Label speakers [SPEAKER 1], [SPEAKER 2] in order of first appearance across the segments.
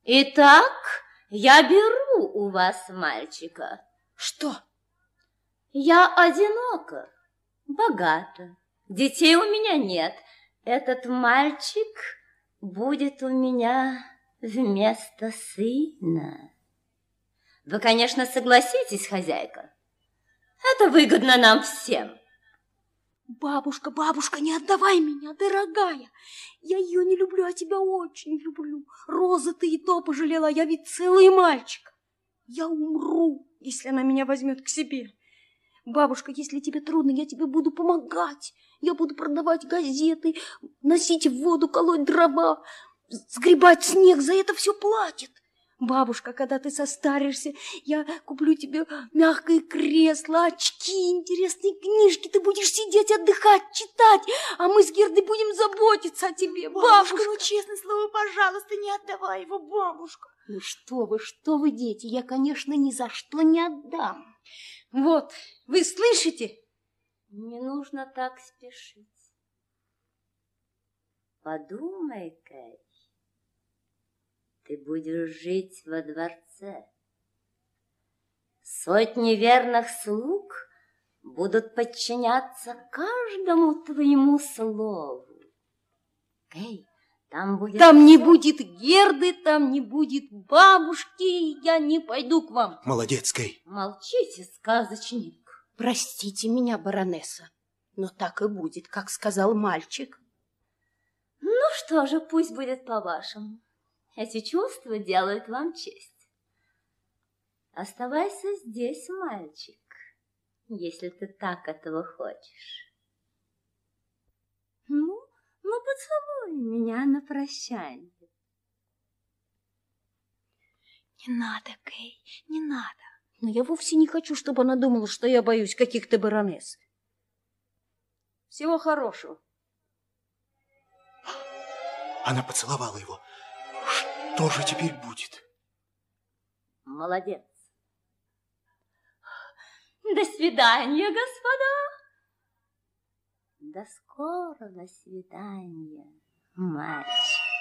[SPEAKER 1] Итак, я беру у вас мальчика.
[SPEAKER 2] Что?
[SPEAKER 1] Я одинока, богата. Детей у меня нет. Этот мальчик будет у меня вместо сына. Вы, конечно, согласитесь, хозяйка? Это выгодно нам всем.
[SPEAKER 2] Бабушка, бабушка, не отдавай меня, дорогая. Я ее не люблю, а тебя очень люблю. Роза, ты и то пожалела, я ведь целый мальчик. Я умру, если она меня возьмет к себе. Бабушка, если тебе трудно, я тебе буду помогать. Я буду продавать газеты, носить воду, колоть дрова, сгребать снег. За это все платят. Бабушка, когда ты состаришься, я куплю тебе мягкое кресло, очки, интересные книжки. Ты будешь сидеть, отдыхать, читать, а мы с Гердой будем заботиться о тебе. Бабушка,
[SPEAKER 3] ну честное слово, пожалуйста, не отдавай его, бабушка.
[SPEAKER 2] Ну что вы, дети, я, конечно, ни за что не отдам. Вот, вы слышите?
[SPEAKER 1] Не нужно так спешить. Подумай, Кэй. Ты будешь жить во дворце. Сотни верных слуг будут подчиняться каждому твоему слову. Кэй, там будет...
[SPEAKER 2] Там не будет Герды, там не будет бабушки, я не пойду к вам.
[SPEAKER 4] Молодец, Кэй.
[SPEAKER 1] Молчите, сказочник.
[SPEAKER 2] Простите меня, баронесса, но так и будет, как сказал мальчик.
[SPEAKER 1] Ну что же, пусть будет по-вашему. Эти чувства делают вам честь. Оставайся здесь, мальчик, если ты так этого хочешь. Ну, поцелуй меня на прощание.
[SPEAKER 2] Не надо, Кэй, не надо. Но я вовсе не хочу, чтобы она думала, что я боюсь каких-то баронесс. Всего хорошего.
[SPEAKER 4] Она поцеловала его. Что же теперь будет?
[SPEAKER 1] Молодец. До свидания, господа. До скорого свидания, мальчик.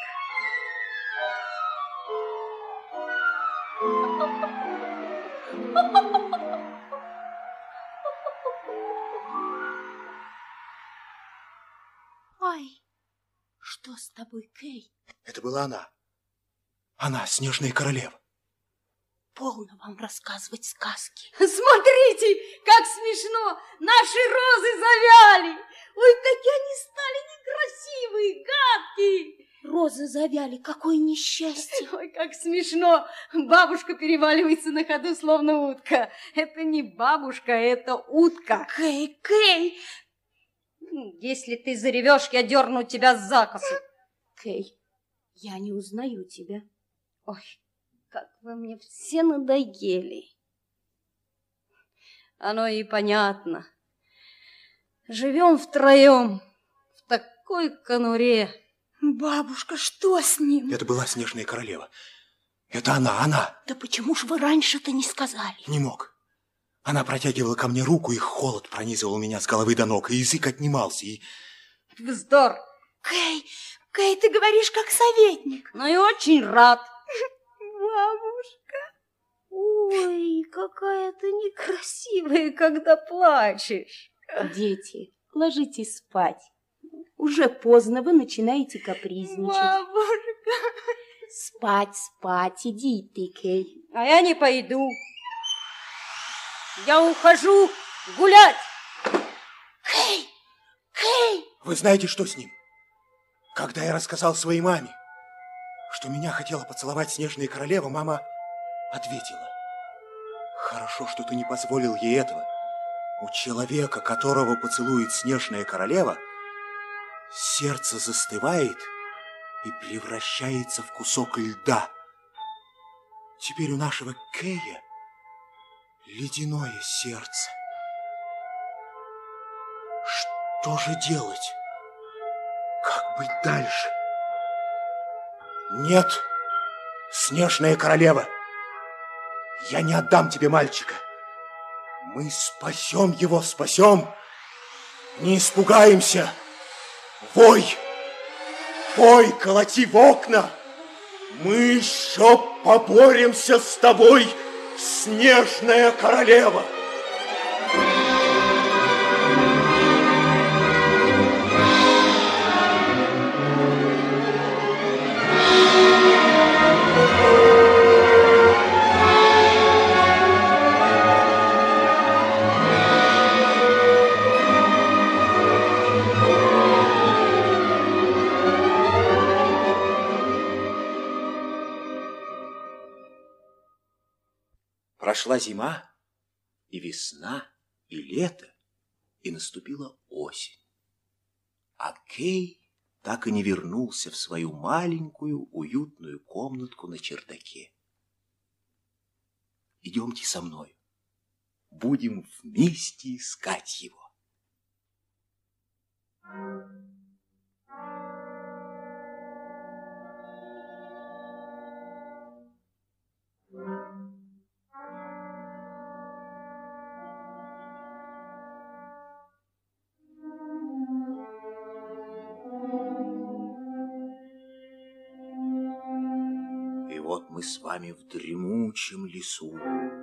[SPEAKER 2] Ай, что с тобой, Кэй?
[SPEAKER 4] Это была она. Она, снежная королева.
[SPEAKER 2] Полно вам рассказывать сказки.
[SPEAKER 3] Смотрите, как смешно! Наши розы завяли! Ой, какие они стали некрасивые, гадкие!
[SPEAKER 2] Розы завяли, какое несчастье!
[SPEAKER 3] Ой, как смешно! Бабушка переваливается на ходу, словно утка. Это не бабушка, это утка.
[SPEAKER 2] Кэй, Кэй!
[SPEAKER 3] Если ты заревешь, я дерну тебя за косу.
[SPEAKER 2] Кэй, я не узнаю тебя.
[SPEAKER 3] Ой, как вы мне все надоели. Оно и понятно. Живем втроем в такой конуре.
[SPEAKER 2] Бабушка, что с ним?
[SPEAKER 4] Это была снежная королева. Это она.
[SPEAKER 2] Да почему же вы раньше-то не сказали?
[SPEAKER 4] Не мог. Она протягивала ко мне руку, и холод пронизывал меня с головы до ног, и язык отнимался, и...
[SPEAKER 3] Вздор!
[SPEAKER 2] Кэй, ты говоришь как советник.
[SPEAKER 3] Ну и очень рад.
[SPEAKER 2] Бабушка.
[SPEAKER 3] Ой, какая ты некрасивая, когда плачешь.
[SPEAKER 2] Дети, ложитесь спать. Уже поздно, вы начинаете капризничать.
[SPEAKER 3] Бабушка.
[SPEAKER 2] Спать, иди ты, Кэй.
[SPEAKER 3] А я не пойду. Я ухожу гулять.
[SPEAKER 2] Кэй!
[SPEAKER 4] Вы знаете, что с ним? Когда я рассказал своей маме, что меня хотела поцеловать снежная королева, мама ответила: хорошо, что ты не позволил ей этого. У человека, которого поцелует снежная королева, сердце застывает и превращается в кусок льда. Теперь у нашего Кэя ледяное сердце. Что же делать? Как быть дальше? Нет, снежная королева, я не отдам тебе мальчика. Мы спасем его, спасем. Не испугаемся. Вой, колоти в окна. Мы еще поборемся с тобой, снежная королева. Прошла зима, и весна, и лето, и наступила осень. А Кей так и не вернулся в свою маленькую уютную комнатку на чердаке. Идемте со мной, будем вместе искать его. Вот мы с вами в дремучем лесу.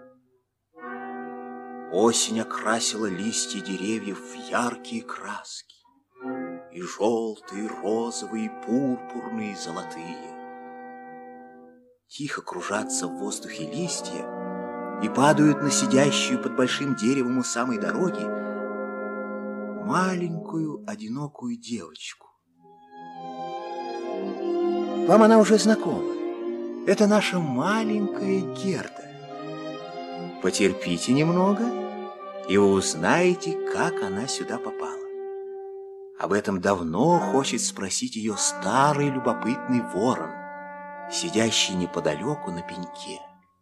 [SPEAKER 4] Осень окрасила листья деревьев в яркие краски. И желтые, и розовые, и пурпурные, и золотые. Тихо кружатся в воздухе листья и падают на сидящую под большим деревом у самой дороги маленькую одинокую девочку. Вам она уже знакома. Это наша маленькая Герда. Потерпите немного, и вы узнаете, как она сюда попала. Об этом давно хочет спросить ее старый любопытный ворон, сидящий неподалеку на пеньке.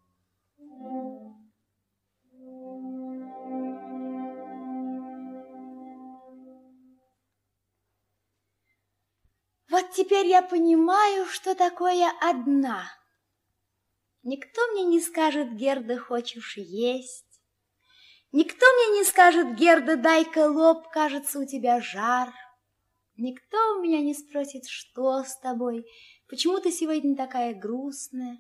[SPEAKER 2] Вот теперь я понимаю, что такое одна. Никто мне не скажет: Герда, хочешь есть? Никто мне не скажет: Герда, дай-ка лоб, кажется, у тебя жар. Никто у меня не спросит: что с тобой? Почему ты сегодня такая грустная?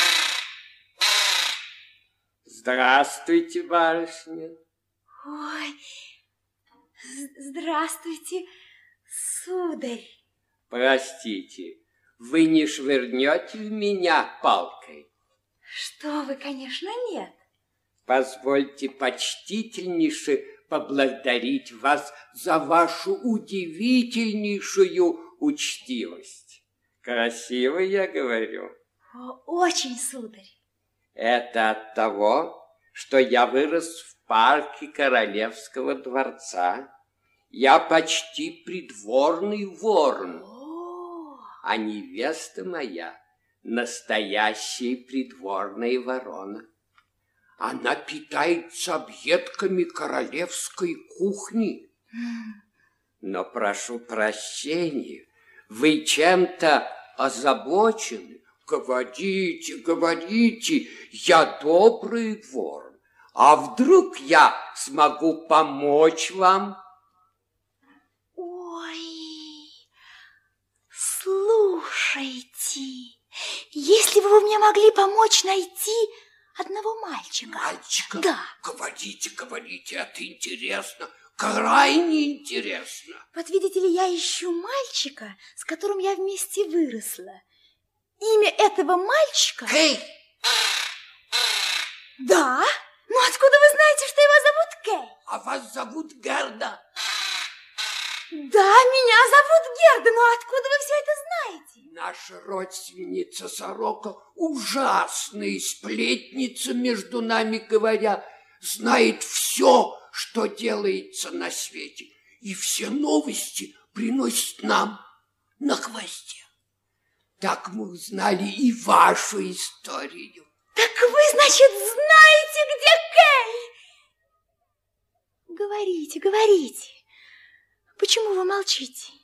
[SPEAKER 5] Здравствуйте, барышня.
[SPEAKER 2] Ой, здравствуйте, сударь.
[SPEAKER 5] Простите, вы не швырнете в меня палкой?
[SPEAKER 2] Что вы, конечно, нет.
[SPEAKER 5] Позвольте почтительнейше поблагодарить вас за вашу удивительнейшую учтивость. Красиво я говорю?
[SPEAKER 2] Очень, сударь.
[SPEAKER 5] Это от того, что я вырос в парке Королевского дворца. Я почти придворный ворон, а невеста моя настоящая придворная ворона. Она питается объедками королевской кухни. Но прошу прощения, вы чем-то озабочены. Говорите, говорите, я добрый ворон. А вдруг я смогу помочь вам?
[SPEAKER 2] Ой, слушайте, если бы вы мне могли помочь найти одного мальчика.
[SPEAKER 5] Мальчика?
[SPEAKER 2] Да.
[SPEAKER 5] Говорите, говорите, это интересно, крайне интересно.
[SPEAKER 2] Вот видите ли, я ищу мальчика, с которым я вместе выросла. Имя этого мальчика...
[SPEAKER 5] Кей!
[SPEAKER 2] Да? Ну откуда вы знаете, что его зовут Кей?
[SPEAKER 5] А вас зовут Герда?
[SPEAKER 2] Да, меня зовут Герда, но откуда вы все это знаете?
[SPEAKER 5] Наша родственница Сорока, ужасная сплетница, между нами говоря, знает все, что делается на свете, и все новости приносит нам на хвосте. Так мы узнали и вашу историю.
[SPEAKER 2] Так вы, значит, знаете, где Кей? Говорите, говорите. Почему вы молчите?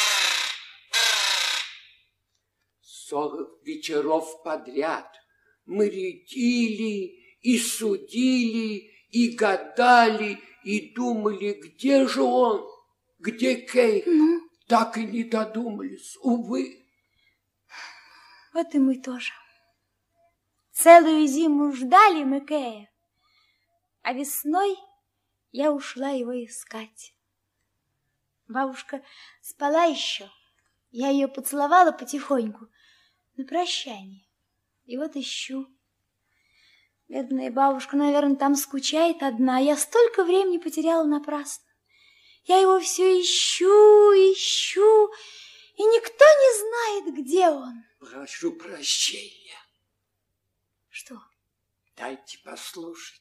[SPEAKER 5] 40 вечеров подряд мы рядили и судили, и гадали, и думали, где же он, где Кей.
[SPEAKER 2] Ну?
[SPEAKER 5] Так и не додумались, увы.
[SPEAKER 2] Вот и мы тоже. Целую зиму ждали Микея, а весной я ушла его искать. Бабушка спала еще. Я ее поцеловала потихоньку на прощание. И вот ищу. Бедная бабушка, наверное, там скучает одна. Я столько времени потеряла напрасно. Я его все ищу, ищу, и никто не знает, где он.
[SPEAKER 5] Прошу прощения.
[SPEAKER 2] Что?
[SPEAKER 5] Дайте послушать.